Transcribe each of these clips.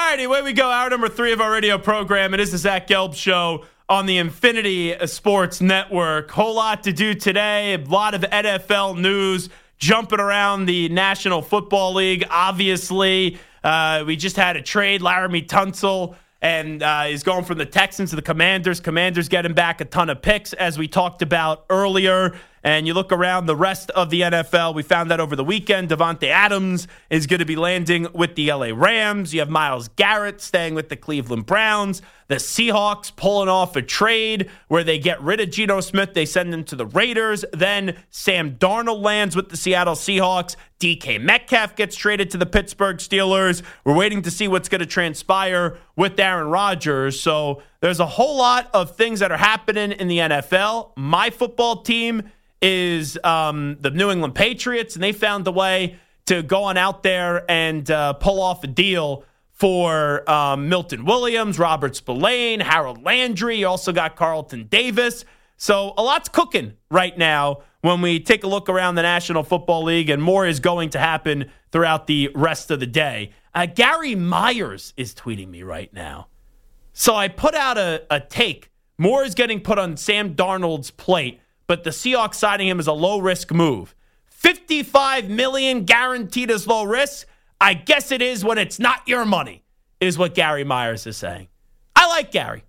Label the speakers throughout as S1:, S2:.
S1: righty, away we go. Hour number 3 of our radio program. It is the Zach Gelb Show on the Infinity Sports Network. Whole lot to do today. A lot of NFL news jumping around the National Football League. Obviously, we just had a trade. Laramie Tunsil and is going from the Texans to the Commanders. Commanders getting back a ton of picks, as we talked about earlier. And you look around the rest of the NFL, we found that over the weekend, Davante Adams is going to be landing with the LA Rams. You have Myles Garrett staying with the Cleveland Browns. The Seahawks pulling off a trade where they get rid of Geno Smith. They send him to the Raiders. Then Sam Darnold lands with the Seattle Seahawks. DK Metcalf gets traded to the Pittsburgh Steelers. We're waiting to see what's going to transpire with Aaron Rodgers. So there's a whole lot of things that are happening in the NFL. My football team is the New England Patriots, and they found a way to go on out there and pull off a deal for Milton Williams, Robert Spillane, Harold Landry. You also got Carlton Davis. So a lot's cooking right now when we take a look around the National Football League, and more is going to happen throughout the rest of the day. Gary Myers is tweeting me right now. So I put out a take. More is getting put on Sam Darnold's plate, but the Seahawks signing him is a low-risk move. $55 million guaranteed as low risk? I guess it is when it's not your money, is what Gary Myers is saying. I like Gary.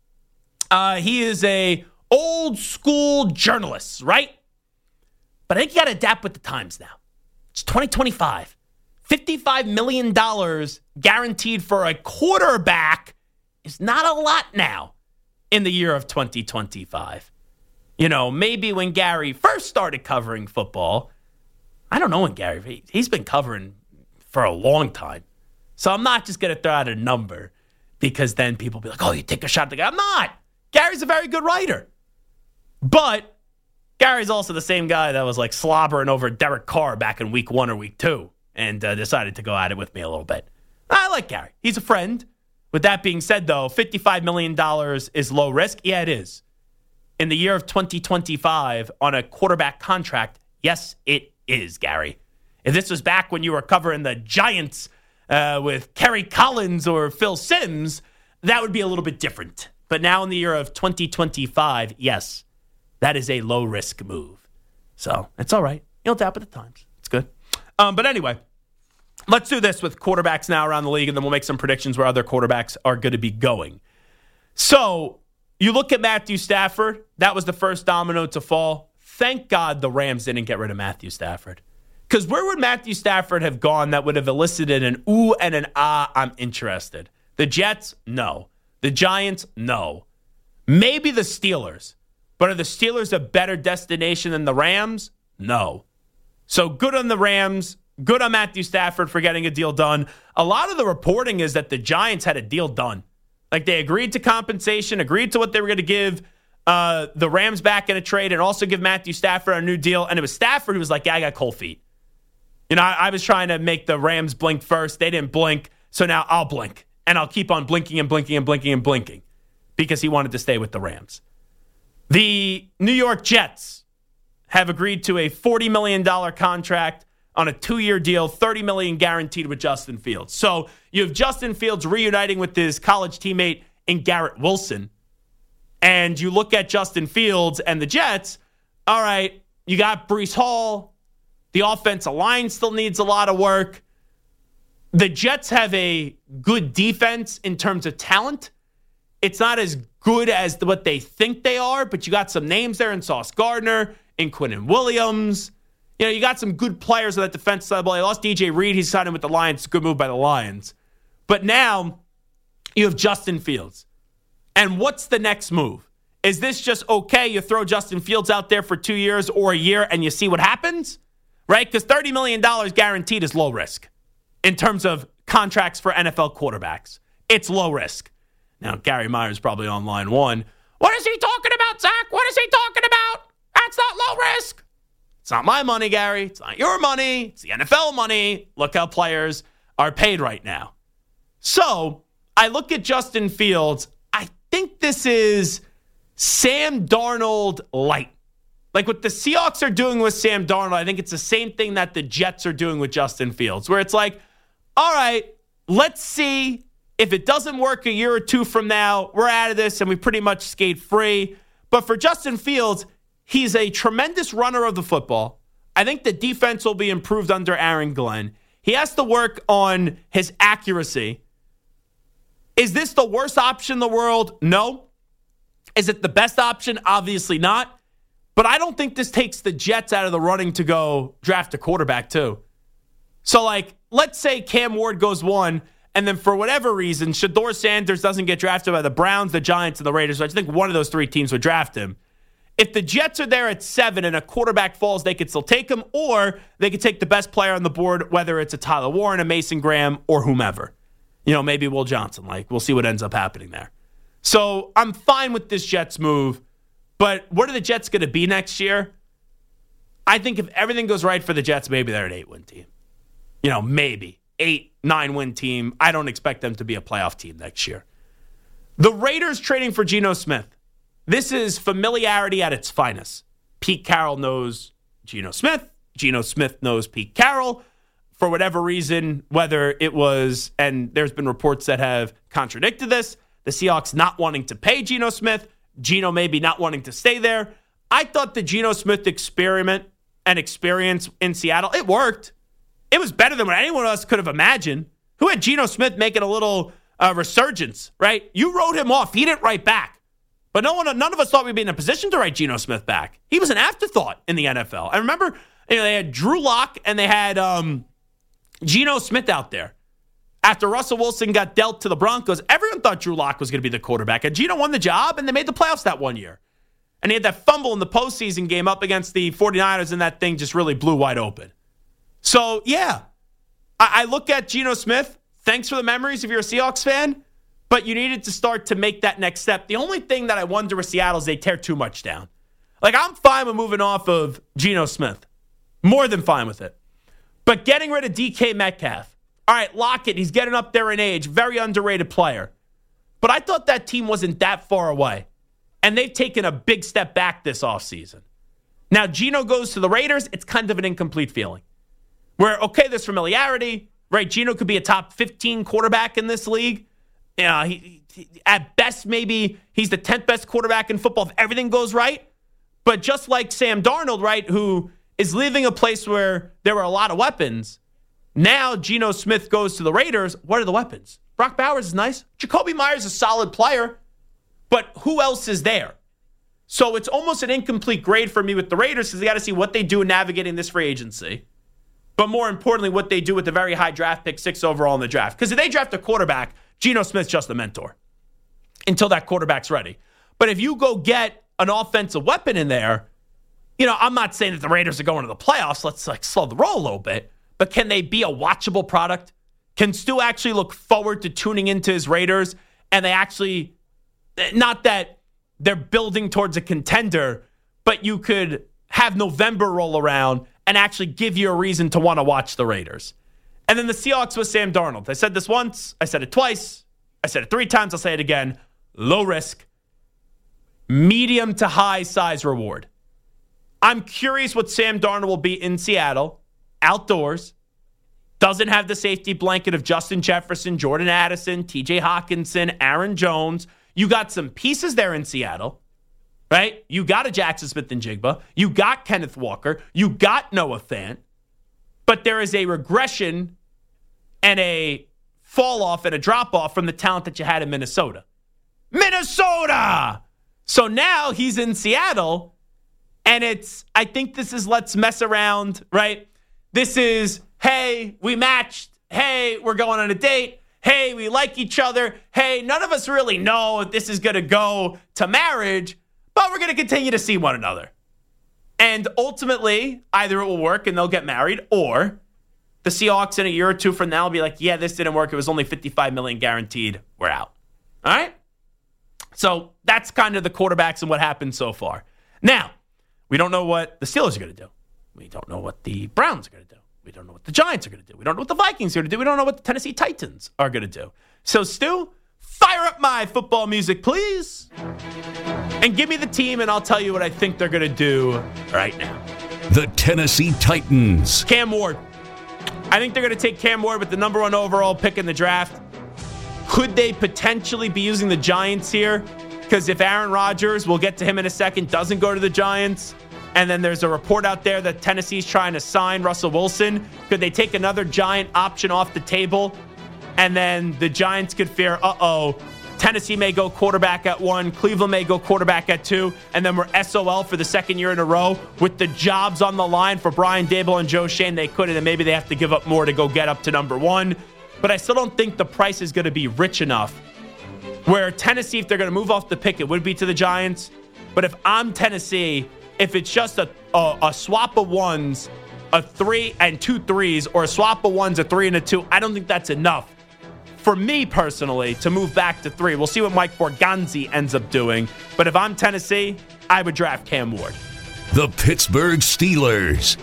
S1: He is a old-school journalist, right? But I think you got to adapt with the times now. It's 2025. $55 million guaranteed for a quarterback is not a lot now in the year of 2025. You know, maybe when Gary first started covering football, I don't know when Gary, he's been covering for a long time. So I'm not just going to throw out a number because then people be like, oh, you take a shot at the guy. I'm not. Gary's a very good writer. But Gary's also the same guy that was like slobbering over Derek Carr back in week 1 or week 2 and decided to go at it with me a little bit. I like Gary. He's a friend. With that being said, though, $55 million is low risk. Yeah, it is. In the year of 2025 on a quarterback contract, yes, it is, Gary. If this was back when you were covering the Giants with Kerry Collins or Phil Simms, that would be a little bit different. But now in the year of 2025, yes, that is a low-risk move. So it's all right. You'll adapt with the times. It's good. But anyway, let's do this with quarterbacks now around the league, and then we'll make some predictions where other quarterbacks are going to be going. So you look at Matthew Stafford. That was the first domino to fall. Thank God the Rams didn't get rid of Matthew Stafford. Because where would Matthew Stafford have gone that would have elicited an ooh and an ah, I'm interested? The Jets? No. The Giants? No. Maybe the Steelers. But are the Steelers a better destination than the Rams? No. So good on the Rams. Good on Matthew Stafford for getting a deal done. A lot of the reporting is that the Giants had a deal done. Like they agreed to compensation, agreed to what they were going to give the Rams back in a trade, and also give Matthew Stafford a new deal. And it was Stafford who was like, yeah, I got cold feet. You know, I was trying to make the Rams blink first. They didn't blink, so now I'll blink. And I'll keep on blinking and blinking and blinking and blinking because he wanted to stay with the Rams. The New York Jets have agreed to a $40 million contract on a 2-year deal, $30 million guaranteed with Justin Fields. So you have Justin Fields reuniting with his college teammate in Garrett Wilson. And you look at Justin Fields and the Jets, all right, you got Breece Hall. The offensive line still needs a lot of work. The Jets have a good defense in terms of talent. It's not as good as what they think they are, but you got some names there in Sauce Gardner, in Quinnen Williams. You know, you got some good players on that defense side. Well, they lost DJ Reed. He's signing with the Lions. It's a good move by the Lions. But now you have Justin Fields. And what's the next move? Is this just okay? You throw Justin Fields out there for 2 years or a year and you see what happens? Right? Because $30 million guaranteed is low risk in terms of contracts for NFL quarterbacks. It's low risk. Now, Gary Myers probably on line one. What is he talking about, Zach? What is he talking about? That's not low risk. It's not my money, Gary. It's not your money. It's the NFL money. Look how players are paid right now. So I look at Justin Fields. I think this is Sam Darnold light. Like what the Seahawks are doing with Sam Darnold, I think it's the same thing that the Jets are doing with Justin Fields, where it's like, all right, let's see If it doesn't work a year or two from now, we're out of this and we pretty much skate free. But for Justin Fields, he's a tremendous runner of the football. I think the defense will be improved under Aaron Glenn. He has to work on his accuracy. Is this the worst option in the world? No. Is it the best option? Obviously not. But I don't think this takes the Jets out of the running to go draft a quarterback too. So, let's say Cam Ward goes 1, and then for whatever reason, Shedeur Sanders doesn't get drafted by the Browns, the Giants, and the Raiders. So I think one of those 3 teams would draft him. If the Jets are there at 7 and a quarterback falls, they could still take him, or they could take the best player on the board, whether it's a Tyler Warren, a Mason Graham, or whomever. Maybe Will Johnson. We'll see what ends up happening there. So I'm fine with this Jets move, but what are the Jets going to be next year? I think if everything goes right for the Jets, maybe they're an 8-win team. Maybe 8-9-win team. I don't expect them to be a playoff team next year. The Raiders trading for Geno Smith. This is familiarity at its finest. Pete Carroll knows Geno Smith. Geno Smith knows Pete Carroll. For whatever reason, whether it was, and there's been reports that have contradicted this, the Seahawks not wanting to pay Geno Smith, Geno maybe not wanting to stay there. I thought the Geno Smith experiment and experience in Seattle, it worked. It was better than what anyone else could have imagined. Who had Geno Smith making a little resurgence, right? You wrote him off. He didn't write back. But none of us thought we'd be in a position to write Geno Smith back. He was an afterthought in the NFL. I remember they had Drew Lock and they had Geno Smith out there. After Russell Wilson got dealt to the Broncos, everyone thought Drew Lock was going to be the quarterback. And Geno won the job, and they made the playoffs that one year. And he had that fumble in the postseason game up against the 49ers, and that thing just really blew wide open. So, yeah, I look at Geno Smith. Thanks for the memories if you're a Seahawks fan, but you needed to start to make that next step. The only thing that I wonder with Seattle is they tear too much down. I'm fine with moving off of Geno Smith. More than fine with it. But getting rid of DK Metcalf. All right, Lockett, he's getting up there in age. Very underrated player. But I thought that team wasn't that far away. And they've taken a big step back this offseason. Now, Geno goes to the Raiders. It's kind of an incomplete feeling. Where, okay, there's familiarity, right? Geno could be a top 15 quarterback in this league. He at best, maybe he's the 10th best quarterback in football if everything goes right. But just like Sam Darnold, right, who is leaving a place where there were a lot of weapons, now Geno Smith goes to the Raiders. What are the weapons? Brock Bowers is nice. Jacoby Myers is a solid player. But who else is there? So it's almost an incomplete grade for me with the Raiders because they got to see what they do in navigating this free agency. But more importantly, what they do with the very high draft pick, 6 overall in the draft. Because if they draft a quarterback, Geno Smith's just a mentor until that quarterback's ready. But if you go get an offensive weapon in there, I'm not saying that the Raiders are going to the playoffs. Let's slow the roll a little bit. But can they be a watchable product? Can Stu actually look forward to tuning into his Raiders? And they actually, not that they're building towards a contender, but you could have November roll around and actually give you a reason to want to watch the Raiders. And then the Seahawks with Sam Darnold. I said this once. I said it twice. I said it 3 times. I'll say it again. Low risk, medium to high size reward. I'm curious what Sam Darnold will be in Seattle, outdoors. Doesn't have the safety blanket of Justin Jefferson, Jordan Addison, TJ Hawkinson, Aaron Jones. You got some pieces there in Seattle. Right? You got a Jackson Smith-Njigba. You got Kenneth Walker. You got Noah Fant. But there is a regression and a fall-off and a drop-off from the talent that you had in Minnesota. Minnesota! So now he's in Seattle, and I think this is let's mess around, right? This is, hey, we matched. Hey, we're going on a date. Hey, we like each other. Hey, none of us really know if this is going to go to marriage, but we're going to continue to see one another. And ultimately, either it will work and they'll get married, or the Seahawks in a year or two from now will be like, yeah, this didn't work. It was only $55 million guaranteed. We're out. All right? So that's kind of the quarterbacks and what happened so far. Now, we don't know what the Steelers are going to do. We don't know what the Browns are going to do. We don't know what the Giants are going to do. We don't know what the Vikings are going to do. We don't know what the Tennessee Titans are going to do. So, Stu, fire up my football music, please. And give me the team, and I'll tell you what I think they're going to do right now.
S2: The Tennessee Titans.
S1: Cam Ward. I think they're going to take Cam Ward with the number 1 overall pick in the draft. Could they potentially be using the Giants here? Because if Aaron Rodgers, we'll get to him in a second, doesn't go to the Giants, and then there's a report out there that Tennessee's trying to sign Russell Wilson, could they take another Giant option off the table? And then the Giants could fear, Tennessee may go quarterback at 1, Cleveland may go quarterback at 2, and then we're SOL for the second year in a row with the jobs on the line for Brian Daboll and Joe Schoen. They could, and then maybe they have to give up more to go get up to number 1. But I still don't think the price is going to be rich enough where Tennessee, if they're going to move off the pick, it would be to the Giants. But if I'm Tennessee, if it's just a swap of 1s, a 3 and 2 3s, or a swap of 1s, a 3 and a 2, I don't think that's enough for me personally to move back to 3. We'll see what Mike Borgonzi ends up doing. But if I'm Tennessee, I would draft Cam Ward.
S2: The Pittsburgh Steelers.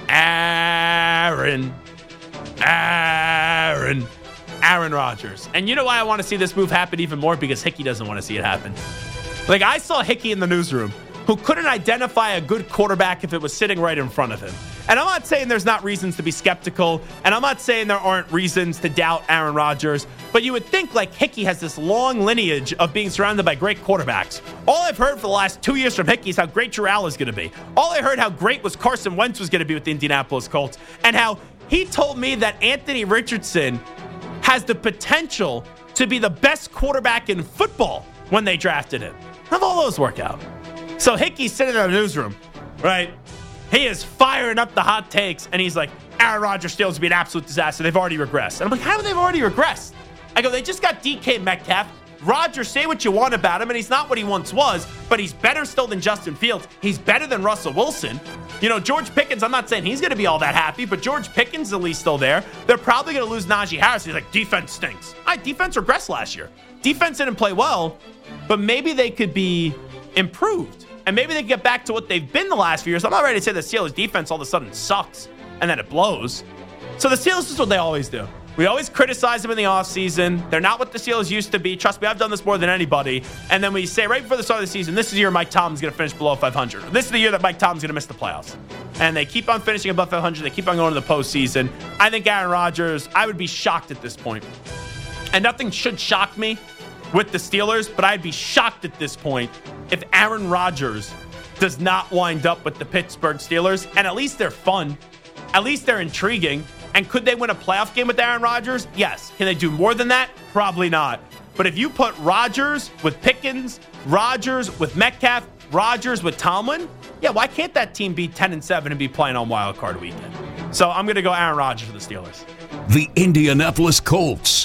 S1: Aaron Rodgers. And you know why I want to see this move happen even more? Because Hickey doesn't want to see it happen. Like, I saw Hickey in the newsroom who couldn't identify a good quarterback if it was sitting right in front of him. And I'm not saying there's not reasons to be skeptical, and I'm not saying there aren't reasons to doubt Aaron Rodgers, but you would think, like, Hickey has this long lineage of being surrounded by great quarterbacks. All I've heard for the last 2 years from Hickey is how great Drew Allen is going to be. All I heard how great was Carson Wentz was going to be with the Indianapolis Colts, and how he told me that Anthony Richardson has the potential to be the best quarterback in football when they drafted him. How'd all those work out? So Hickey's sitting in the newsroom, right? He is firing up the hot takes, and he's like, Aaron Rodgers Steelers would be an absolute disaster. They've already regressed. And I'm like, how have they already regressed? I go, they just got DK Metcalf. Rodgers, say what you want about him, and he's not what he once was, but he's better still than Justin Fields. He's better than Russell Wilson. You know, George Pickens, I'm not saying he's going to be all that happy, but George Pickens is at least still there. They're probably going to lose Najee Harris. He's like, defense stinks. Defense regressed last year. Defense didn't play well, but maybe they could be improved. And maybe they can get back to what they've been the last few years. I'm not ready to say the Steelers' defense all of a sudden sucks and then it blows. So the Steelers is what they always do. We always criticize them in the offseason. They're not what the Steelers used to be. Trust me, I've done this more than anybody. And then we say right before the start of the season, this is the year Mike Tomlin's going to finish below 500. This is the year that Mike Tomlin's going to miss the playoffs. And they keep on finishing above 500. They keep on going to the postseason. I think Aaron Rodgers, I would be shocked at this point. And nothing should shock me with the Steelers, but I'd be shocked at this point if Aaron Rodgers does not wind up with the Pittsburgh Steelers. And at least they're fun. At least they're intriguing. And could they win a playoff game with Aaron Rodgers? Yes. Can they do more than that? Probably not. But if you put Rodgers with Pickens, Rodgers with Metcalf, Rodgers with Tomlin, yeah, why can't that team be 10-7 and be playing on Wild Card Weekend? So I'm going to go Aaron Rodgers for the Steelers.
S2: The Indianapolis Colts.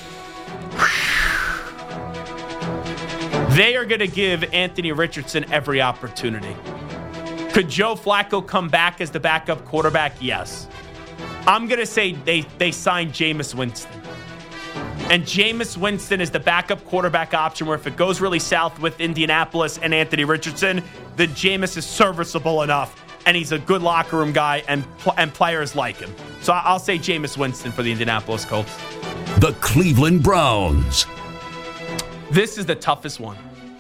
S1: They are going to give Anthony Richardson every opportunity. Could Joe Flacco come back as the backup quarterback? Yes. I'm going to say they signed Jameis Winston. And Jameis Winston is the backup quarterback option where if it goes really south with Indianapolis and Anthony Richardson, then Jameis is serviceable enough, and he's a good locker room guy, and players like him. So I'll say Jameis Winston for the Indianapolis Colts.
S2: The Cleveland Browns.
S1: This is the toughest one.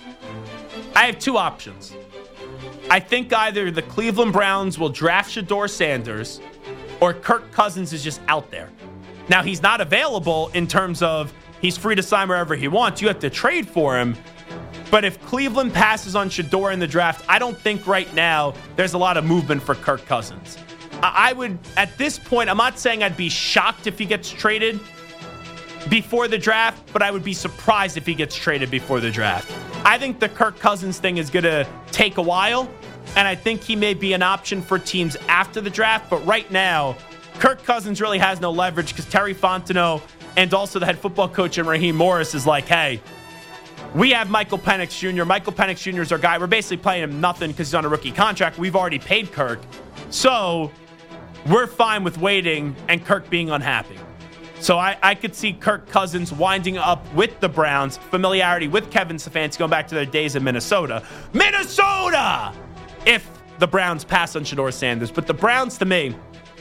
S1: I have two options. I think either the Cleveland Browns will draft Shedeur Sanders or Kirk Cousins is just out there. Now, he's not available in terms of he's free to sign wherever he wants. You have to trade for him. But if Cleveland passes on Shedeur in the draft, I don't think right now there's a lot of movement for Kirk Cousins. I would, at this point, I'm not saying I'd be shocked if he gets traded before the draft, but I would be surprised if he gets traded before the draft. I think the Kirk Cousins thing is going to take a while, and I think he may be an option for teams after the draft. But right now, Kirk Cousins really has no leverage because Terry Fontenot and also the head football coach and Raheem Morris is like, hey, we have Michael Penix Jr. Michael Penix Jr. is our guy. We're basically paying him nothing because he's on a rookie contract. We've already paid Kirk. So we're fine with waiting and Kirk being unhappy. So I could see Kirk Cousins winding up with the Browns, familiarity with Kevin Stefanski going back to their days in Minnesota. Minnesota! If the Browns pass on Shedeur Sanders. But the Browns, to me,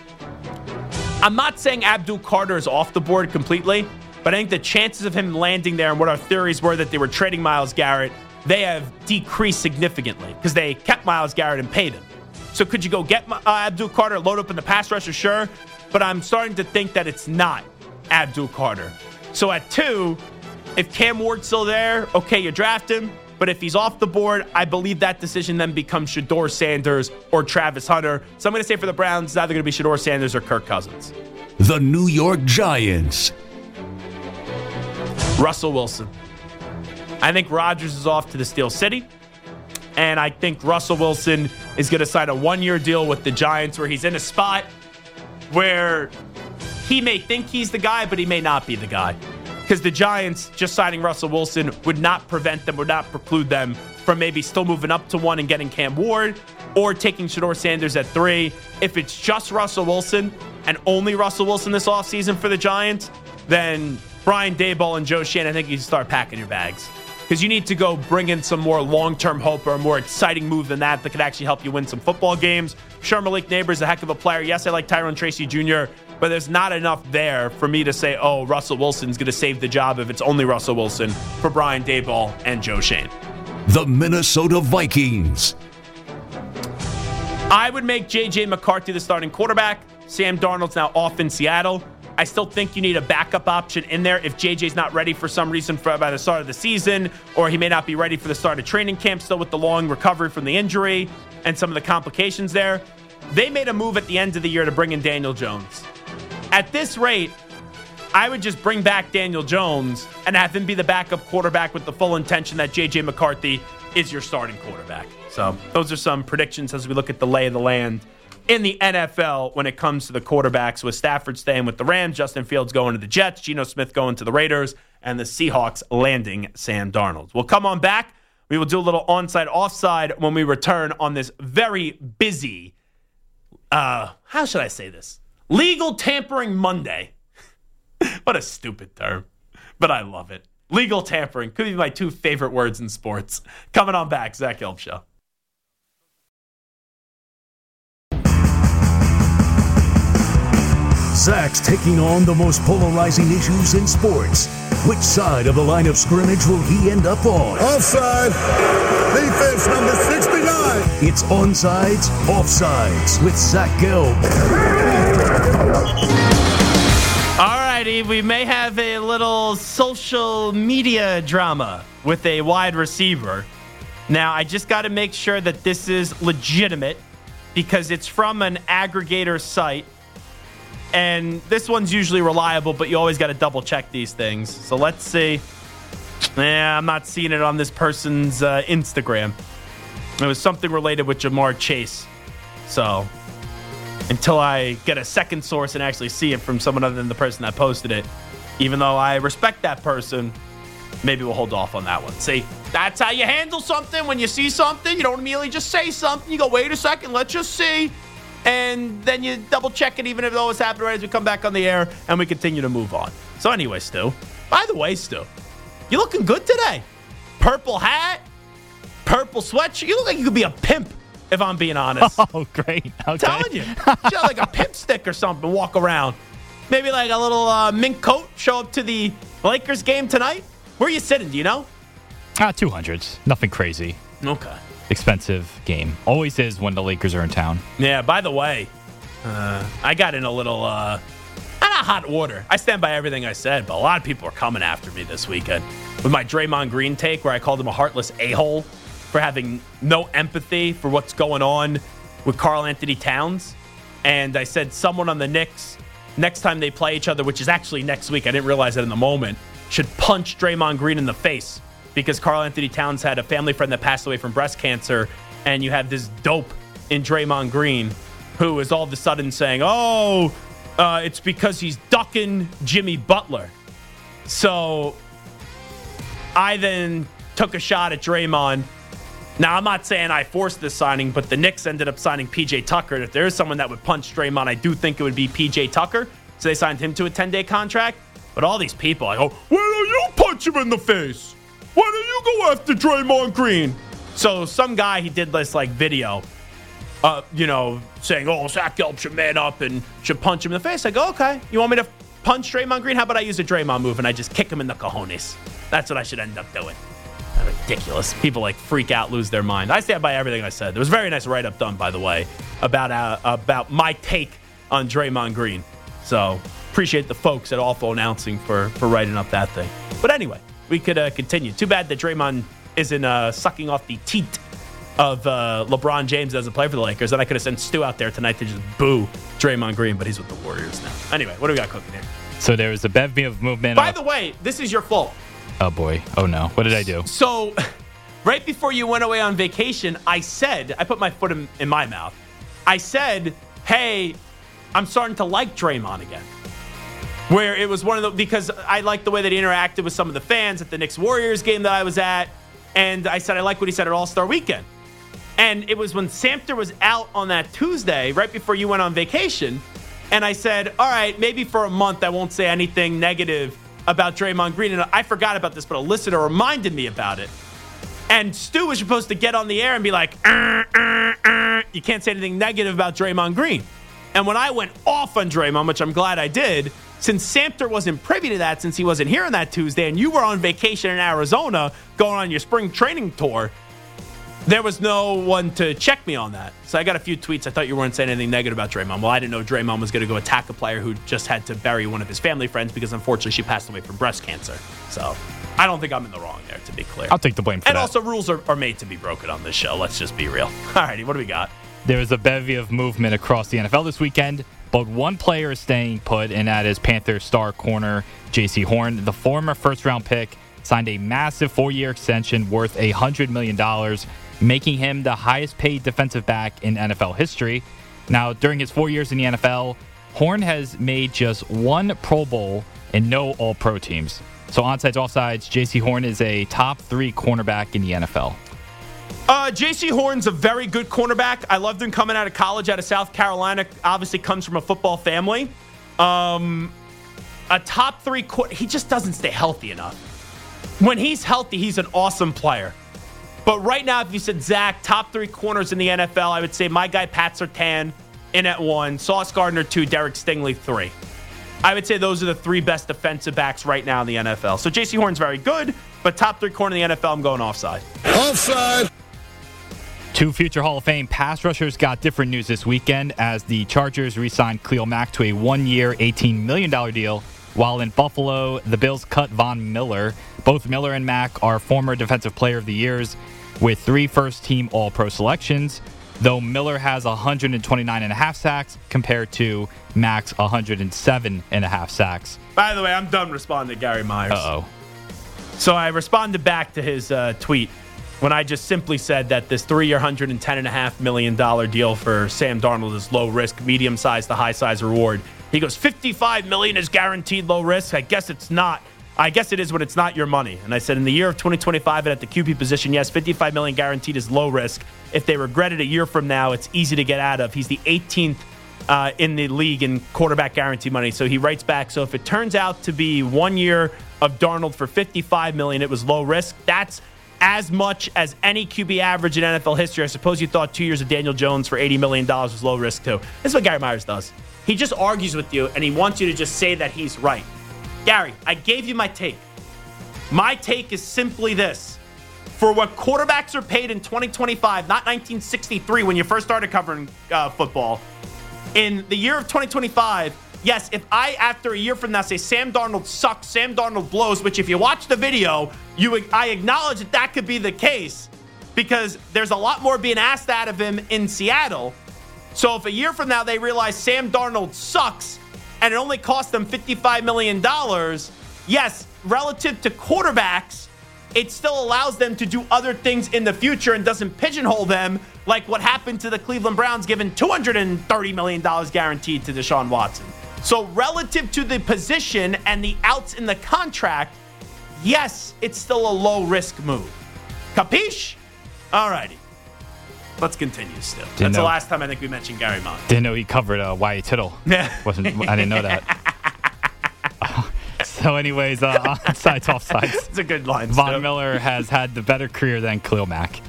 S1: I'm not saying Abdul Carter is off the board completely, but I think the chances of him landing there and what our theories were that they were trading Myles Garrett, they have decreased significantly because they kept Myles Garrett and paid him. So could you go get Abdul Carter, load up in the pass rusher? Sure. But I'm starting to think that it's not Abdul Carter. So at 2, If Cam Ward's still there, okay, you draft him. But if he's off the board, I believe that decision then becomes Shedeur Sanders or Travis Hunter. So I'm going to say for the Browns, it's either going to be Shedeur Sanders or Kirk Cousins.
S2: The New York Giants.
S1: Russell Wilson. I think Rodgers is off to the Steel City. And I think Russell Wilson is going to sign a one-year deal with the Giants where he's in a spot where he may think he's the guy, but he may not be the guy. Because the Giants just signing Russell Wilson would not prevent them, would not preclude them from maybe still moving up to 1 and getting Cam Ward or taking Shedeur Sanders at 3. If it's just Russell Wilson and only Russell Wilson this offseason for the Giants, then Brian Daboll and Joe Schoen, I think you can start packing your bags. Because you need to go bring in some more long-term hope or a more exciting move than that could actually help you win some football games. Sure, Malik Neighbors is a heck of a player. Yes, I like Tyrone Tracy Jr., but there's not enough there for me to say, oh, Russell Wilson's going to save the job if it's only Russell Wilson for Brian Daboll and Joe Schoen.
S2: The Minnesota Vikings.
S1: I would make J.J. McCarthy the starting quarterback. Sam Darnold's now off in Seattle. I still think you need a backup option in there if JJ's not ready for some reason by the start of the season, or he may not be ready for the start of training camp still with the long recovery from the injury and some of the complications there. They made a move at the end of the year to bring in Daniel Jones. At this rate, I would just bring back Daniel Jones and have him be the backup quarterback with the full intention that J.J. McCarthy is your starting quarterback. So those are some predictions as we look at the lay of the land in the NFL when it comes to the quarterbacks, with Stafford staying with the Rams, Justin Fields going to the Jets, Geno Smith going to the Raiders, and the Seahawks landing Sam Darnold. We'll come on back. We will do a little onside, offside when we return on this very busy, how should I say this? Legal Tampering Monday. What a stupid term, but I love it. Legal tampering could be my 2 favorite words in sports. Coming on back, Zach Gelb Show.
S2: Zach's taking on the most polarizing issues in sports. Which side of the line of scrimmage will he end up on?
S3: Offside. Defense number 69.
S2: It's Onsides, Offsides with Zach Gelb.
S1: All righty, we may have a little social media drama with a wide receiver. Now, I just got to make sure that this is legitimate because it's from an aggregator site. And this one's usually reliable, but you always got to double check these things. So let's see. I'm not seeing it on this person's Instagram. It was something related with Jamar Chase. So until I get a second source and actually see it from someone other than the person that posted it, even though I respect that person, maybe we'll hold off on that one. See, that's how you handle something. When you see something, you don't immediately just say something. You go, wait a second, let's just see. And then you double check it, even if it always happened right as we come back on the air, and we continue to move on. So anyway, Stu. By the way, Stu, you looking good today. Purple hat, purple sweatshirt. You look like you could be a pimp, if I'm being honest.
S4: Oh, great. Okay.
S1: I'm telling you. You know, like a pimp stick or something, walk around. Maybe like a little mink coat, show up to the Lakers game tonight. Where are you sitting, do you know?
S4: 200s. Nothing crazy.
S1: Okay.
S4: Expensive game. Always is when the Lakers are in town.
S1: Yeah, by the way, I got in a little, not hot water. I stand by everything I said, but a lot of people are coming after me this weekend with my Draymond Green take where I called him a heartless a-hole for having no empathy for what's going on with Karl Anthony Towns. And I said someone on the Knicks, next time they play each other, which is actually next week, I didn't realize that in the moment, should punch Draymond Green in the face. Because Karl Anthony Towns had a family friend that passed away from breast cancer, and you have this dope in Draymond Green who is all of a sudden saying, it's because he's ducking Jimmy Butler. So I then took a shot at Draymond. Now, I'm not saying I forced this signing, but the Knicks ended up signing P.J. Tucker. If there is someone that would punch Draymond, I do think it would be P.J. Tucker. So they signed him to a 10-day contract. But all these people, I go, why don't you punch him in the face? Why don't you go after Draymond Green? So some guy, he did this like video, saying, Zach Gelb should man up and should punch him in the face. I go, okay, you want me to punch Draymond Green? How about I use a Draymond move and I just kick him in the cojones? That's what I should end up doing. Ridiculous. People like freak out, lose their mind. I stand by everything I said. There was a very nice write-up done, by the way, about my take on Draymond Green. So appreciate the folks at Awful Announcing for writing up that thing. But anyway, we could continue. Too bad that Draymond isn't sucking off the teat of LeBron James as a player for the Lakers. Then I could have sent Stu out there tonight to just boo Draymond Green, but he's with the Warriors now. Anyway, what do we got cooking here?
S4: So there was a bevy of movement.
S1: By the way, this is your fault.
S4: Oh, boy. Oh, no. What did I do?
S1: So right before you went away on vacation, I put my foot in my mouth. I said, hey, I'm starting to like Draymond again. Where it was because I liked the way that he interacted with some of the fans at the Knicks-Warriors game that I was at. And I said, I like what he said at All-Star Weekend. And it was when Samter was out on that Tuesday, right before you went on vacation. And I said, all right, maybe for a month I won't say anything negative about Draymond Green. And I forgot about this, but a listener reminded me about it. And Stu was supposed to get on the air and be like, you can't say anything negative about Draymond Green. And when I went off on Draymond, which I'm glad I did, since Samter wasn't privy to that, since he wasn't here on that Tuesday, and you were on vacation in Arizona going on your spring training tour, there was no one to check me on that. So I got a few tweets. I thought you weren't saying anything negative about Draymond. Well, I didn't know Draymond was going to go attack a player who just had to bury one of his family friends because, unfortunately, she passed away from breast cancer. So I don't think I'm in the wrong there, to be clear.
S4: I'll take the blame for that.
S1: And also, rules are made to be broken on this show. Let's just be real. All righty, what do we got?
S4: There was a bevy of movement across the NFL this weekend, but one player is staying put, and that is Panthers star corner J.C. Horn. The former first-round pick signed a massive 4-year extension worth $100 million, making him the highest-paid defensive back in NFL history. Now, during his 4 years in the NFL, Horn has made just one Pro Bowl and no All-Pro teams. So onside, offsides, J.C. Horn is a top 3 cornerback in the NFL.
S1: J.C. Horn's a very good cornerback. I loved him coming out of college, out of South Carolina. Obviously comes from a football family. A top 3 he just doesn't stay healthy enough. When he's healthy, he's an awesome player. But right now, if you said, Zach, top 3 corners in the NFL, I would say my guy Pat Surtain in at 1, Sauce Gardner 2, Derek Stingley 3. I would say those are the 3 best defensive backs right now in the NFL. So J.C. Horn's very good, but top 3 corner in the NFL, I'm going offside.
S3: Offside.
S4: 2 future Hall of Fame pass rushers got different news this weekend as the Chargers re-signed Khalil Mack to a 1-year, $18 million deal, while in Buffalo, the Bills cut Von Miller. Both Miller and Mack are former Defensive Player of the Years with 3 first-team All-Pro selections, though Miller has 129.5 sacks compared to Mack's 107.5 sacks.
S1: By the way, I'm done responding to Gary Myers.
S4: Uh-oh.
S1: So I responded back to his tweet when I just simply said that this 3-year, $110.5 million deal for Sam Darnold is low risk, medium size to high size reward. He goes, $55 million is guaranteed low risk. I guess it's not. I guess it is when it's not your money. And I said, in the year of 2025 and at the QB position, yes, $55 million guaranteed is low risk. If they regret it a year from now, it's easy to get out of. He's the 18th in the league in quarterback guarantee money. So he writes back, so if it turns out to be 1 year of Darnold for $55 million, it was low risk. That's as much as any QB average in NFL history. I suppose you thought 2 years of Daniel Jones for $80 million was low risk too. This is what Gary Myers does. He just argues with you, and he wants you to just say that he's right. Gary, I gave you my take. My take is simply this. For what quarterbacks are paid in 2025, not 1963 when you first started covering football, in the year of 2025, yes, if I, after a year from now, say Sam Darnold sucks, Sam Darnold blows, which if you watch the video, I acknowledge that could be the case because there's a lot more being asked out of him in Seattle. So if a year from now they realize Sam Darnold sucks and it only cost them $55 million, yes, relative to quarterbacks, it still allows them to do other things in the future and doesn't pigeonhole them like what happened to the Cleveland Browns, giving $230 million guaranteed to Deshaun Watson. So relative to the position and the outs in the contract, yes, it's still a low-risk move. Capiche? All righty. Let's continue still. That's the last time I think we mentioned Gary Myers.
S4: Didn't know he covered Wyatt Tittle.
S1: Yeah.
S4: I didn't know that. So anyways, onside, offsides.
S1: It's a good line.
S4: Von Miller has had the better career than Khalil Mack.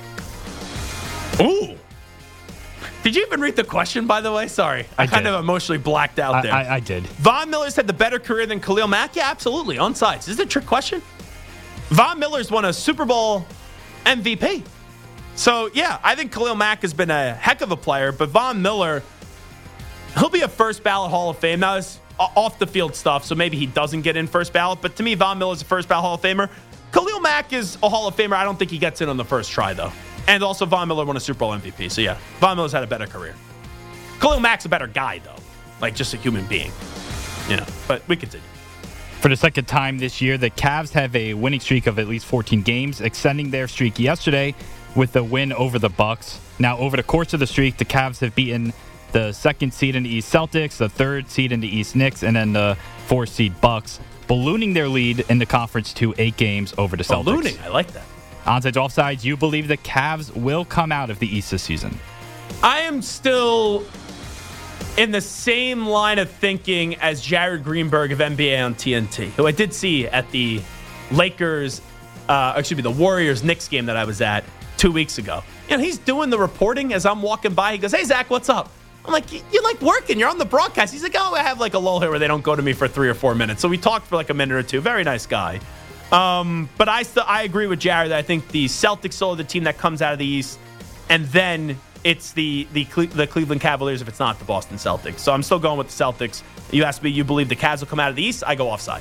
S1: Ooh. Did you even read the question, by the way? Sorry. I kind of emotionally blacked out there.
S4: I did.
S1: Von Miller's had the better career than Khalil Mack? Yeah, absolutely. Onside. Is this a trick question? Von Miller's won a Super Bowl MVP. So, yeah, I think Khalil Mack has been a heck of a player, but Von Miller, he'll be a first ballot Hall of Fame. Now, off the field stuff, so maybe he doesn't get in first ballot. But to me, Von Miller's a first ballot Hall of Famer. Khalil Mack is a Hall of Famer. I don't think he gets in on the first try, though. And also, Von Miller won a Super Bowl MVP. So, yeah, Von Miller's had a better career. Khalil Mack's a better guy, though. Like, just a human being. But we continue.
S4: For the second time this year, the Cavs have a winning streak of at least 14 games, extending their streak yesterday with a win over the Bucks. Now, over the course of the streak, the Cavs have beaten the second seed in the East Celtics, the third seed in the East Knicks, and then the fourth seed Bucks, ballooning their lead in the conference to 8 games over the Celtics.
S1: Ballooning, I like that.
S4: Onsides, offsides, you believe the Cavs will come out of the East this season?
S1: I am still in the same line of thinking as Jared Greenberg of NBA on TNT, who I did see at the the Warriors-Knicks game that I was at 2 weeks ago. He's doing the reporting as I'm walking by. He goes, "Hey, Zach, what's up?" I'm like, "You're like working. You're on the broadcast." He's like, "Oh, I have like a lull here where they don't go to me for 3 or 4 minutes." So we talked for like a minute or two. Very nice guy. But I agree with Jared that I think the Celtics are the team that comes out of the East, and then it's the Cleveland Cavaliers if it's not the Boston Celtics. So I'm still going with the Celtics. You asked me, you believe the Cavs will come out of the East? I go offside.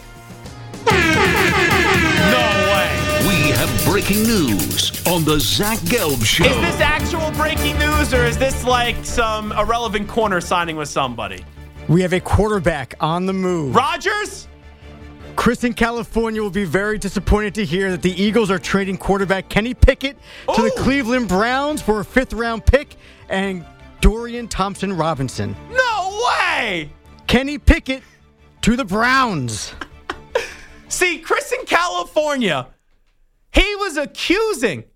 S1: No way.
S2: We have breaking news on the Zach Gelb Show.
S1: Is this actual breaking news, or is this like some irrelevant corner signing with somebody?
S5: We have a quarterback on the move.
S1: Rodgers?
S5: Chris in California will be very disappointed to hear that the Eagles are trading quarterback Kenny Pickett to the Cleveland Browns for a 5th-round pick and Dorian Thompson-Robinson.
S1: No way!
S5: Kenny Pickett to the Browns.
S1: See, Chris in California, he was accusing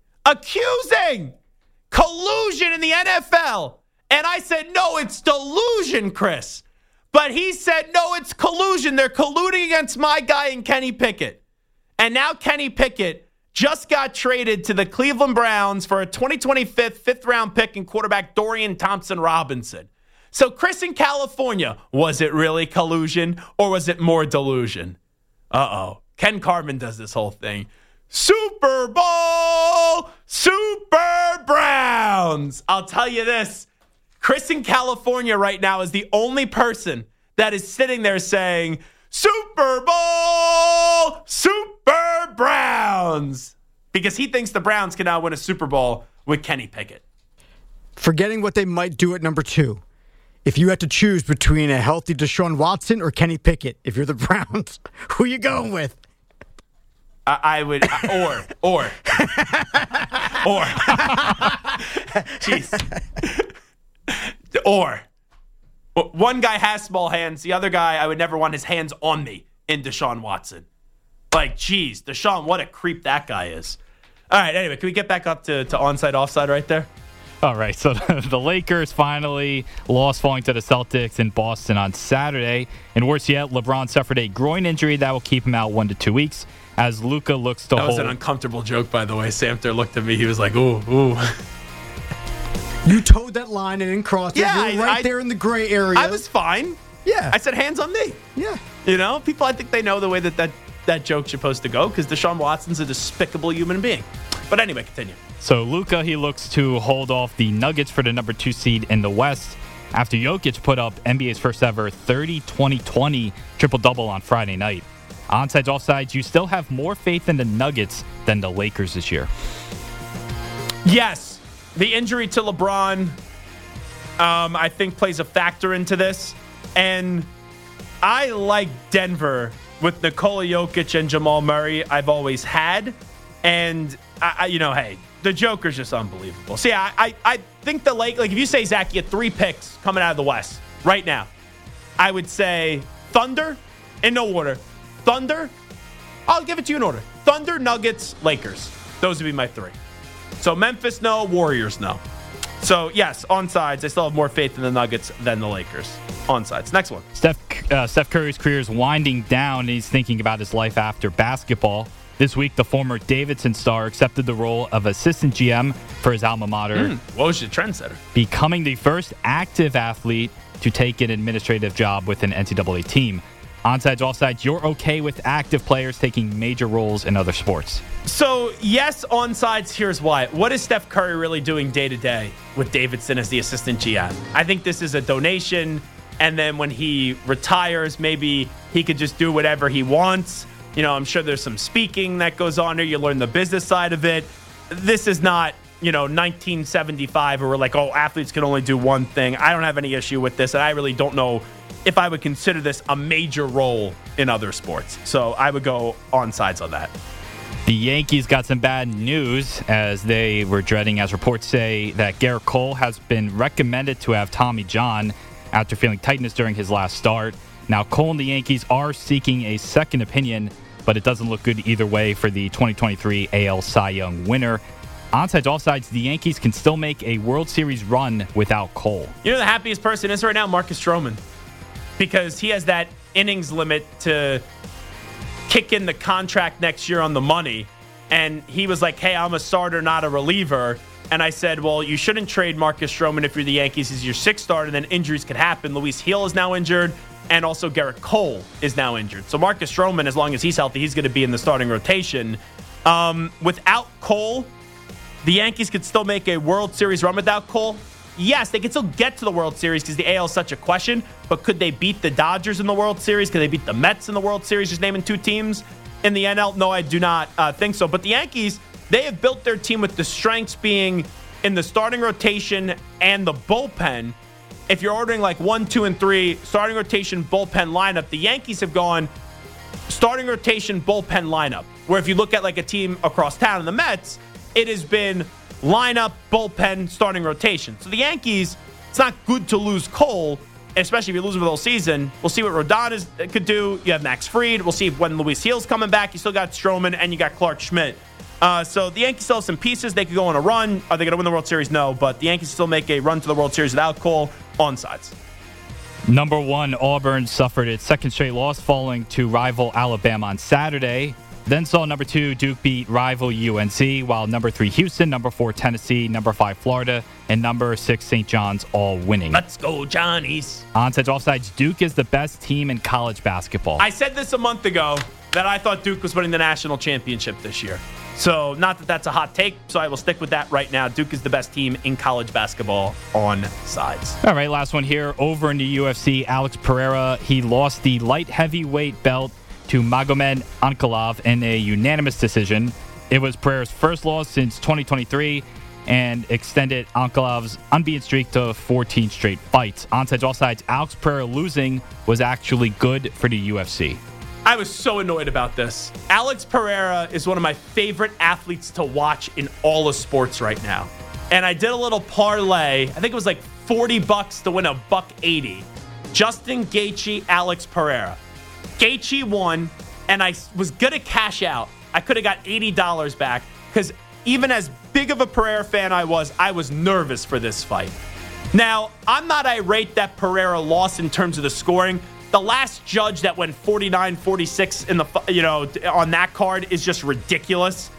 S1: collusion in the NFL. And I said, no, it's delusion, Chris. But he said, no, it's collusion. They're colluding against my guy and Kenny Pickett. And now Kenny Pickett just got traded to the Cleveland Browns for a 2025 5th-round pick and quarterback Dorian Thompson-Robinson. So Chris in California, was it really collusion or was it more delusion? Uh-oh. Ken Carman does this whole thing. Super Bowl, Super Browns. I'll tell you this. Chris in California right now is the only person that is sitting there saying, Super Bowl, Super Browns. Because he thinks the Browns can now win a Super Bowl with Kenny Pickett.
S5: Forgetting what they might do at number 2. If you had to choose between a healthy Deshaun Watson or Kenny Pickett, if you're the Browns, who are you going with?
S1: I would, or. Jeez. Or. One guy has small hands. The other guy, I would never want his hands on me in Deshaun Watson. Like, geez, Deshaun, what a creep that guy is. All right, anyway, can we get back up to onside, offside right there?
S4: All right, so the Lakers finally lost, falling to the Celtics in Boston on Saturday. And worse yet, LeBron suffered a groin injury that will keep him out 1 to 2 weeks as Luka looks to hold.
S1: That was an uncomfortable joke, by the way. Samter looked at me. He was like, ooh.
S5: You towed that line and didn't cross it.
S1: Yeah,
S5: you were right there in the gray area.
S1: I was fine.
S5: Yeah.
S1: I said hands on me.
S5: Yeah.
S1: People, I think they know the way that joke's supposed to go because Deshaun Watson's a despicable human being. But anyway, continue.
S4: So Luka, he looks to hold off the Nuggets for the number 2 seed in the West after Jokic put up NBA's first ever 30-20-20 triple-double on Friday night. Onsides, offsides, you still have more faith in the Nuggets than the Lakers this year.
S1: Yes. The injury to LeBron, I think, plays a factor into this. And I like Denver with Nikola Jokic and Jamal Murray. I've always had. And, hey, the Joker's just unbelievable. See, I think the like if you say, Zach, you get 3 picks coming out of the West right now, I would say Thunder in no order. Thunder, I'll give it to you in order. Thunder, Nuggets, Lakers. Those would be my 3. So Memphis, no. Warriors, no. So, yes, onsides. I still have more faith in the Nuggets than the Lakers. Onsides. Next one.
S4: Steph Curry's career is winding down, and he's thinking about his life after basketball. This week, the former Davidson star accepted the role of assistant GM for his alma mater.
S1: What was your trendsetter?
S4: Becoming the first active athlete to take an administrative job with an NCAA team. Onsides, offsides, you're okay with active players taking major roles in other sports?
S1: So, yes, onsides, here's why. What is Steph Curry really doing day to day with Davidson as the assistant GM? I think this is a donation. And then when he retires, maybe he could just do whatever he wants. I'm sure there's some speaking that goes on there. You learn the business side of it. This is not, 1975 where we're like, oh, athletes can only do one thing. I don't have any issue with this. And I really don't know if I would consider this a major role in other sports. So I would go on sides on that.
S4: The Yankees got some bad news as they were dreading, as reports say, that Garrett Cole has been recommended to have Tommy John after feeling tightness during his last start. Now, Cole and the Yankees are seeking a second opinion, but it doesn't look good either way for the 2023 AL Cy Young winner. Onsides, offsides, the Yankees can still make a World Series run without Cole.
S1: The happiest person is right now Marcus Stroman, because he has that innings limit to kick in the contract next year on the money. And he was like, hey, I'm a starter, not a reliever. And I said, well, you shouldn't trade Marcus Stroman if you're the Yankees. He's your sixth starter, and then injuries could happen. Luis Gil is now injured, and also Garrett Cole is now injured. So Marcus Stroman, as long as he's healthy, he's going to be in the starting rotation. Without Cole, the Yankees could still make a World Series run without Cole. Yes, they could still get to the World Series because the AL is such a question. But could they beat the Dodgers in the World Series? Could they beat the Mets in the World Series? Just naming two teams in the NL? No, I do not think so. But the Yankees, they have built their team with the strengths being in the starting rotation and the bullpen. If you're ordering like 1, 2, and 3, starting rotation, bullpen lineup, the Yankees have gone starting rotation, bullpen lineup. Where if you look at like a team across town in the Mets, it has been lineup, bullpen, starting rotation. So the Yankees, it's not good to lose Cole, especially if you lose him for the whole season. We'll see what Rodon could do. You have Max Fried. We'll see when Luis Gil's coming back. You still got Stroman, and you got Clark Schmidt. So the Yankees still have some pieces. They could go on a run. Are they going to win the World Series? No, but the Yankees still make a run to the World Series without Cole. On sides.
S4: Number 1, Auburn suffered its second straight loss, falling to rival Alabama on Saturday. Then saw number 2, Duke beat rival UNC, while number 3, Houston, number 4, Tennessee, number 5, Florida, and number 6, St. John's all winning.
S1: Let's go, Johnnies.
S4: Onsides, offsides, Duke is the best team in college basketball.
S1: I said this a month ago that I thought Duke was winning the national championship this year. So not that that's a hot take, so I will stick with that right now. Duke is the best team in college basketball on sides.
S4: All right, last one here. Over in the UFC, Alex Pereira, he lost the light heavyweight belt to Magomed Ankalaev in a unanimous decision. It was Pereira's first loss since 2023 and extended Ankalaev's unbeaten streak to 14 straight fights. Onsides, offsides, Alex Pereira losing was actually good for the UFC.
S1: I was so annoyed about this. Alex Pereira is one of my favorite athletes to watch in all of sports right now. And I did a little parlay. I think it was like $40 to win $180. Justin Gaethje, Alex Pereira. Gaethje won, and I was going to cash out. I could have got $80 back because even as big of a Pereira fan I was nervous for this fight. Now, I'm not irate that Pereira lost in terms of the scoring. The last judge that went 49-46 in the on that card is just ridiculous.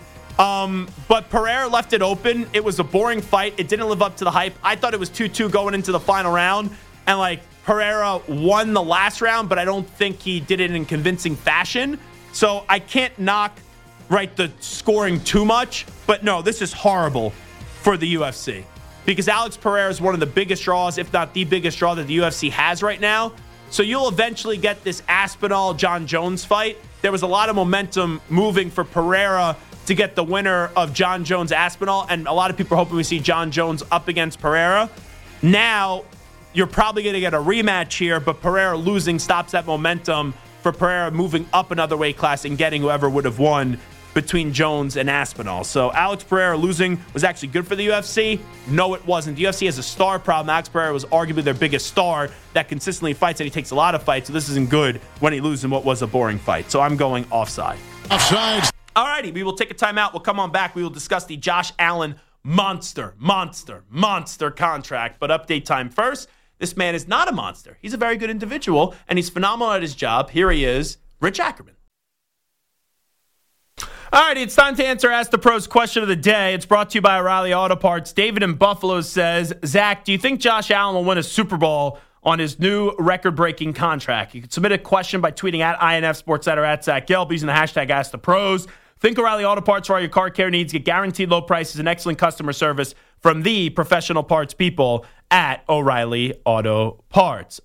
S1: But Pereira left it open. It was a boring fight. It didn't live up to the hype. I thought it was 2-2 going into the final round, and Pereira won the last round, but I don't think he did it in convincing fashion. So I can't knock the scoring too much. But no, this is horrible for the UFC because Alex Pereira is one of the biggest draws, if not the biggest draw that the UFC has right now. So you'll eventually get this Aspinall-John Jones fight. There was a lot of momentum moving for Pereira to get the winner of John Jones-Aspinall, and a lot of people are hoping we see John Jones up against Pereira. Now, you're probably going to get a rematch here, but Pereira losing stops that momentum for Pereira moving up another weight class and getting whoever would have won between Jones and Aspinall. So Alex Pereira losing was actually good for the UFC. No, it wasn't. The UFC has a star problem. Alex Pereira was arguably their biggest star that consistently fights, and he takes a lot of fights, so this isn't good when he loses in what was a boring fight. So I'm going offside.
S3: Offside.
S1: All righty, we will take a timeout. We'll come on back. We will discuss the Josh Allen monster contract. But update time first. This man is not a monster. He's a very good individual, and he's phenomenal at his job. Here he is, Rich Ackerman. All right, it's time to answer Ask the Pros question of the day. It's brought to you by O'Reilly Auto Parts. David in Buffalo says, Zach, do you think Josh Allen will win a Super Bowl on his new record-breaking contract? You can submit a question by tweeting at INF SportsCenter at Zach Gelb using the hashtag Ask the Pros. Think O'Reilly Auto Parts for all your car care needs. Get guaranteed low prices and excellent customer service from the professional parts people at O'Reilly Auto Parts.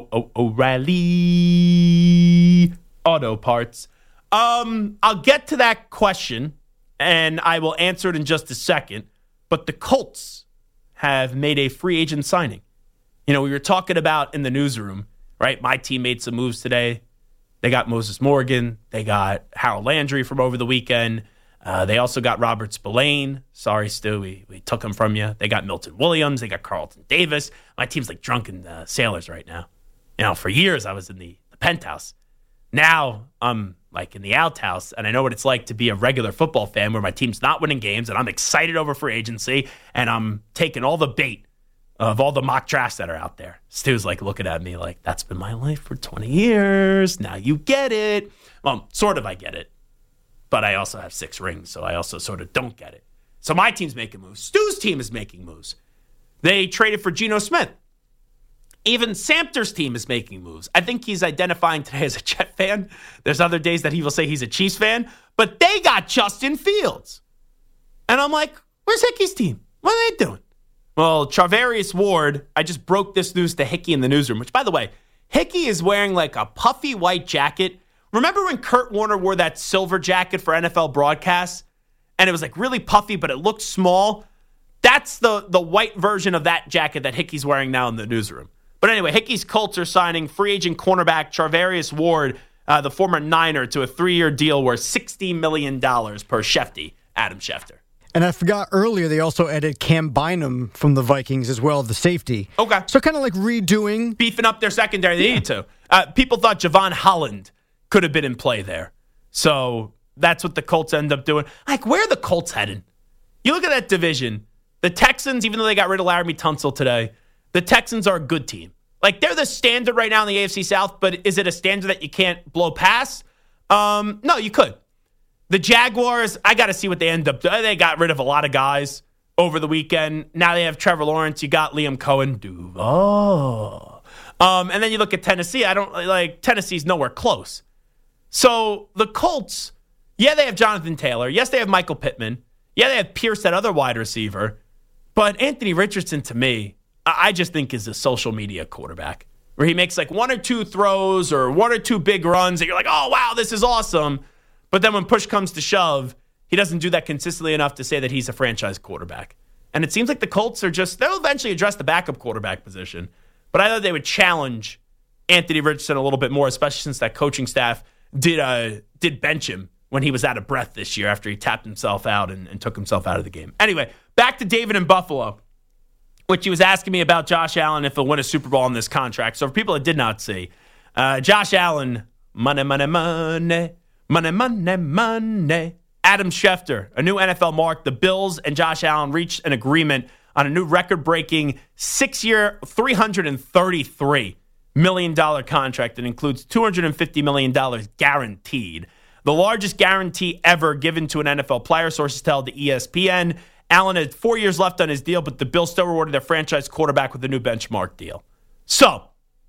S1: O'Reilly Auto Parts. I'll get to that question, and I will answer it in just a second. But the Colts have made a free agent signing. We were talking about in the newsroom, right? My team made some moves today. They got Moses Morgan. They got Harold Landry from over the weekend. They also got Robert Spillane. Sorry, Stu, we took him from you. They got Milton Williams. They got Carlton Davis. My team's like drunken sailors right now. For years I was in the penthouse. Now I'm like in the outhouse, and I know what it's like to be a regular football fan where my team's not winning games, and I'm excited over free agency, and I'm taking all the bait of all the mock drafts that are out there. Stu's like looking at me like, that's been my life for 20 years. Now you get it. Well, sort of I get it. But I also have 6 rings, so I also sort of don't get it. So my team's making moves. Stu's team is making moves. They traded for Geno Smith. Even Samter's team is making moves. I think he's identifying today as a Jet fan. There's other days that he will say he's a Chiefs fan. But they got Justin Fields. And I'm like, where's Hickey's team? What are they doing? Well, Charvarius Ward, I just broke this news to Hickey in the newsroom, which, by the way, Hickey is wearing like a puffy white jacket. Remember when Kurt Warner wore that silver jacket for NFL broadcasts? And it was like really puffy, but it looked small. That's the white version of that jacket that Hickey's wearing now in the newsroom. But anyway, Hickey's Colts are signing free agent cornerback Charvarius Ward, the former Niner, to a 3-year deal worth $60 million per Shefty, Adam Schefter.
S5: And I forgot earlier, they also added Cam Bynum from the Vikings as well, the safety.
S1: Okay.
S5: So kind of like redoing.
S1: Beefing up their secondary. They need to. People thought Javon Holland could have been in play there. So that's what the Colts end up doing. Like, where are the Colts heading? You look at that division. The Texans, even though they got rid of Laramie Tunsil today, the Texans are a good team. Like, they're the standard right now in the AFC South, but is it a standard that you can't blow past? No, you could. The Jaguars, I got to see what they end up doing. They got rid of a lot of guys over the weekend. Now they have Trevor Lawrence. You got Liam Cohen. And then you look at Tennessee. Tennessee's nowhere close. So the Colts, yeah, they have Jonathan Taylor. Yes, they have Michael Pittman. Yeah, they have Pierce, that other wide receiver. But Anthony Richardson, to me, I just think is a social media quarterback where he makes like 1 or 2 throws or 1 or 2 big runs that you're like, oh, wow, this is awesome. But then when push comes to shove, he doesn't do that consistently enough to say that he's a franchise quarterback. And it seems like the Colts they'll eventually address the backup quarterback position. But I thought they would challenge Anthony Richardson a little bit more, especially since that coaching staff did bench him when he was out of breath this year after he tapped himself out and took himself out of the game. Anyway, back to David in Buffalo, which he was asking me about Josh Allen if he'll win a Super Bowl on this contract. So for people that did not see, Josh Allen, money. Adam Schefter, a new NFL mark. The Bills and Josh Allen reached an agreement on a new record-breaking 6-year, $333 million contract that includes $250 million guaranteed. The largest guarantee ever given to an NFL player, sources tell the ESPN. Allen had 4 years left on his deal, but the Bills still rewarded their franchise quarterback with a new benchmark deal. So,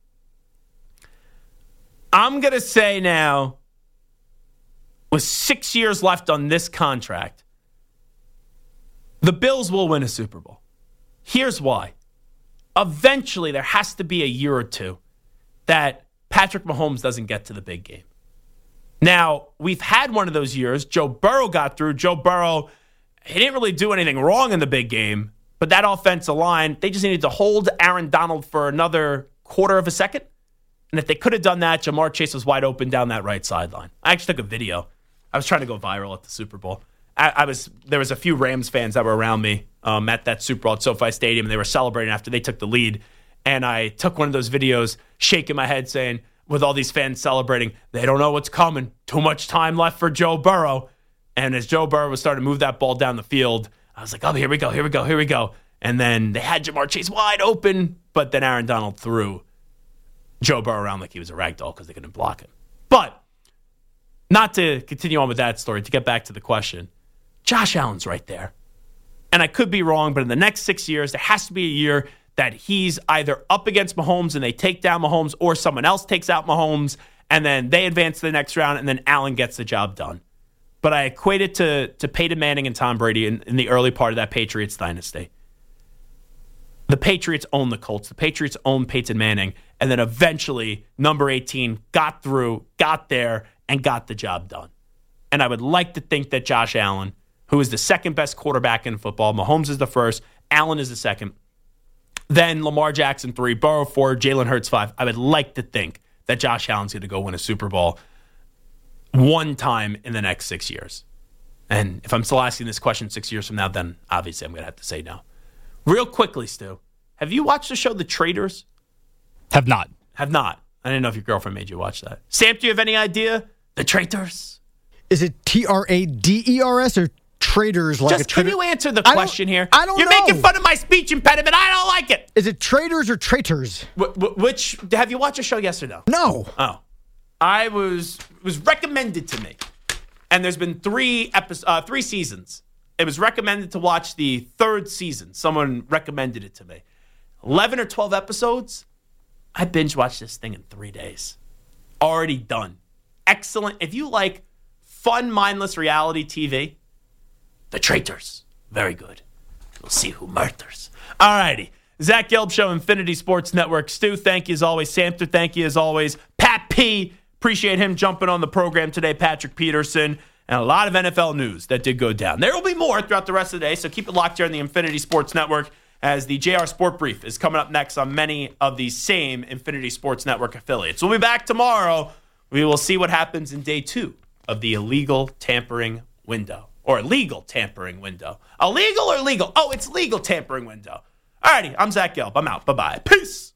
S1: I'm going to say now, with 6 years left on this contract, the Bills will win a Super Bowl. Here's why. Eventually, there has to be a year or two that Patrick Mahomes doesn't get to the big game. Now, we've had one of those years. Joe Burrow got through. Joe Burrow, he didn't really do anything wrong in the big game, but that offensive line, they just needed to hold Aaron Donald for another quarter of a second. And if they could have done that, Jamar Chase was wide open down that right sideline. I actually took a video. I was trying to go viral at the Super Bowl. There was a few Rams fans that were around me at that Super Bowl at SoFi Stadium, and they were celebrating after they took the lead. And I took one of those videos, shaking my head, saying, with all these fans celebrating, they don't know what's coming. Too much time left for Joe Burrow. And as Joe Burrow was starting to move that ball down the field, I was like, oh, here we go. And then they had Jamar Chase wide open, but then Aaron Donald threw Joe Burrow around like he was a rag doll because they couldn't block him. But not to continue on with that story, to get back to the question, Josh Allen's right there. And I could be wrong, but in the next 6 years, there has to be a year that he's either up against Mahomes and they take down Mahomes, or someone else takes out Mahomes and then they advance to the next round and then Allen gets the job done. But I equate it to Peyton Manning and Tom Brady in the early part of that Patriots dynasty. The Patriots own the Colts. The Patriots own Peyton Manning. And then eventually, number 18 got through, got there, and got the job done. And I would like to think that Josh Allen, who is the second best quarterback in football, Mahomes is the first, Allen is the second, then Lamar Jackson 3, Burrow 4, Jalen Hurts 5. I would like to think that Josh Allen's going to go win a Super Bowl one time in the next 6 years. And if I'm still asking this question 6 years from now, then obviously I'm going to have to say no. Real quickly, Stu, have you watched the show The Traitors?
S4: Have not.
S1: Have not. I didn't know if your girlfriend made you watch that. Sam, do you have any idea? The Traitors?
S5: Is it Traders or traders? Like
S1: Just can you answer the question here?
S5: I don't know.
S1: You're making fun of my speech impediment. I don't like it.
S5: Is it traders or traitors?
S1: Which, have you watched the show, yes or no?
S5: No.
S1: Oh. It was recommended to me. And there's been three seasons. It was recommended to watch the third season. Someone recommended it to me. 11 or 12 episodes. I binge watched this thing in 3 days. Already done. Excellent. If you like fun, mindless reality TV, The Traitors. Very good. We'll see who murders. All righty. Zach Gelb Show, Infinity Sports Network. Stu, thank you as always. Samter, thank you as always. Pat P, appreciate him jumping on the program today. Patrick Peterson. And a lot of NFL news that did go down. There will be more throughout the rest of the day, so keep it locked here on the Infinity Sports Network as the JR Sport Brief is coming up next on many of the same Infinity Sports Network affiliates. We'll be back tomorrow. We will see what happens in day 2 of the illegal tampering window. Or legal tampering window. Illegal or legal? Oh, it's legal tampering window. All righty, I'm Zach Gelb. I'm out. Bye-bye. Peace.